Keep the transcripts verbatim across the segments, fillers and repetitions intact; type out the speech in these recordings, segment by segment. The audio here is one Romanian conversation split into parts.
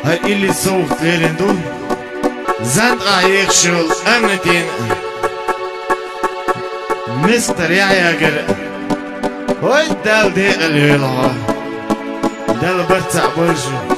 هاي اللي صوت ليرندو زند غايق شول أمتين مستر يعيقر هاي دال دي الليلة دال برتع برجو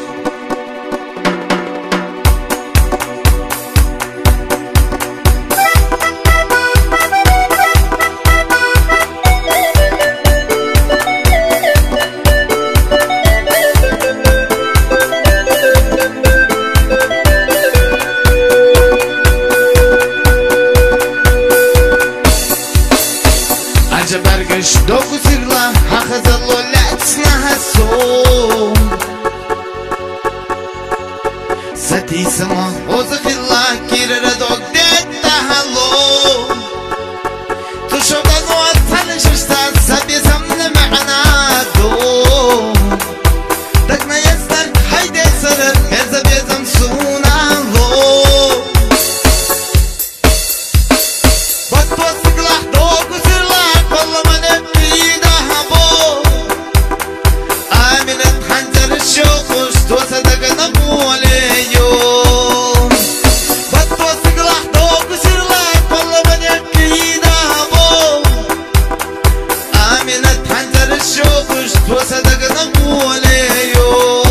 برقش دوغو سيرلا هاخذ الله لا تسمعها الصوم ستي سما وزخ الله كير ردوك ديت تهلو تشوف النوات تنشرستان سبي سمن معنا دوم دكنا يستر حيدي سرر ميزا بيزم سونا لو بطوسك لح دوغو سيرلا والله ما نبي دهبو آمنت حنجر الشوخش توصدق نقولي يوم بطوسك لح دوغو سيرلاك والله ما نبي دهبو آمنت حنجر الشوخش توصدق نقولي يوم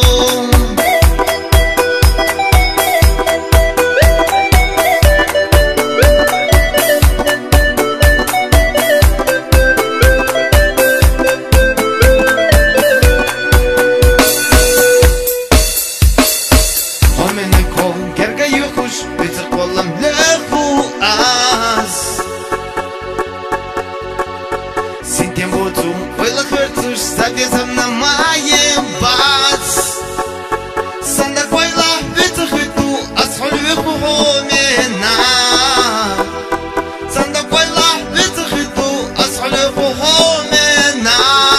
Sabe zamna maiem bas Sanda koyla vitkhtu ashul vikhomena Sanda koyla vitkhtu ashul vikhomena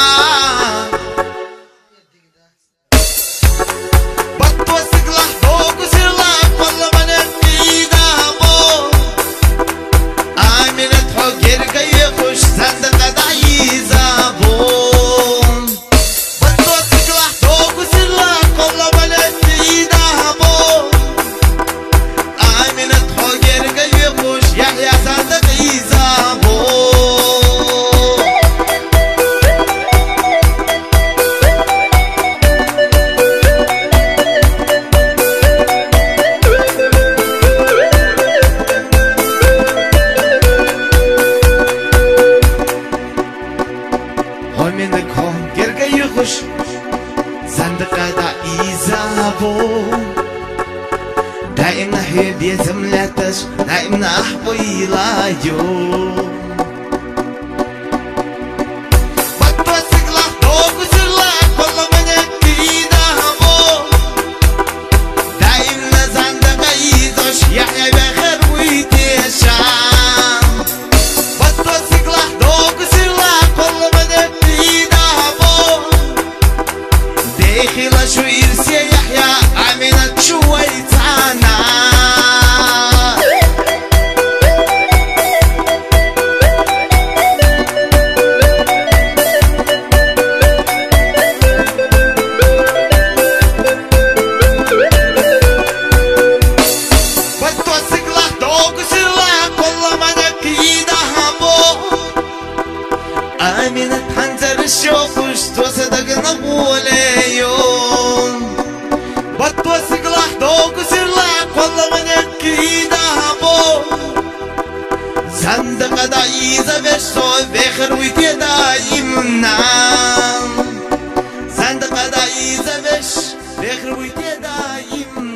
Batwa siglah dogu sirla walla manfi dabo Aminat hogir gay khush sanda qadai zabo دائما حبيب يزم لا تش دائما أحبي لا يوم بطوسك لح دوغو سرلاك والله ما نبي دهبو دائما زندق يزوش يحيى بخير ويتشام بطوسك لح دوغو سرلاك والله ما نبي دهبو داخل شو يرسي يحيى عملت شوي تعانى بطوسك لح دوغو سرلاك والله ما نبي دهبو آمنت حنزر الشوخش توصدق نقولي يوم بطوسك لح دوغو سرلاك والله ما نبي دهبو زندق دايزة بشتو بخر ويتي دايمنا زندق دايزة بش بخر ويتي دايمنا